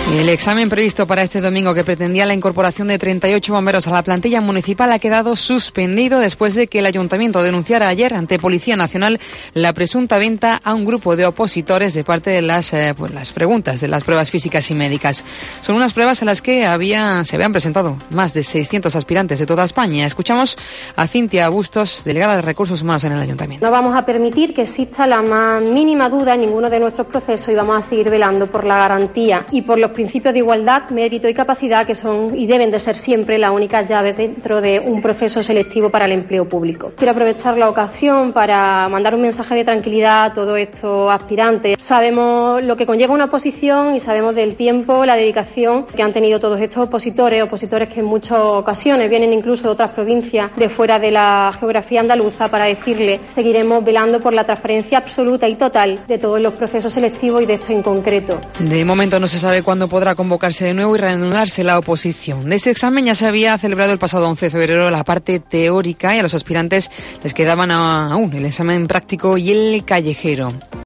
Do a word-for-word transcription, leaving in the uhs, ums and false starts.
El examen previsto para este domingo, que pretendía la incorporación de treinta y ocho bomberos a la plantilla municipal, ha quedado suspendido después de que el ayuntamiento denunciara ayer ante Policía Nacional la presunta venta a un grupo de opositores de parte de las, eh, pues, las preguntas de las pruebas físicas y médicas. Son unas pruebas a las que había, se habían presentado más de seiscientos aspirantes de toda España. Escuchamos a Cintia Bustos, delegada de Recursos Humanos en el ayuntamiento. No vamos a permitir que exista la más mínima duda en ninguno de nuestros procesos y vamos a seguir velando por la garantía y por los principios de igualdad, mérito y capacidad, que son y deben de ser siempre las únicas llaves dentro de un proceso selectivo para el empleo público. Quiero aprovechar la ocasión para mandar un mensaje de tranquilidad a todos estos aspirantes. Sabemos lo que conlleva una oposición y sabemos del tiempo, la dedicación que han tenido todos estos opositores, opositores que en muchas ocasiones vienen incluso de otras provincias de fuera de la geografía andaluza, para decirles seguiremos velando por la transparencia absoluta y total de todos los procesos selectivos y de este en concreto. De momento no se sabe cuándo podrá convocarse de nuevo y reanudarse la oposición. De ese examen ya se había celebrado el pasado once de febrero la parte teórica y a los aspirantes les quedaban aún el examen práctico y el callejero.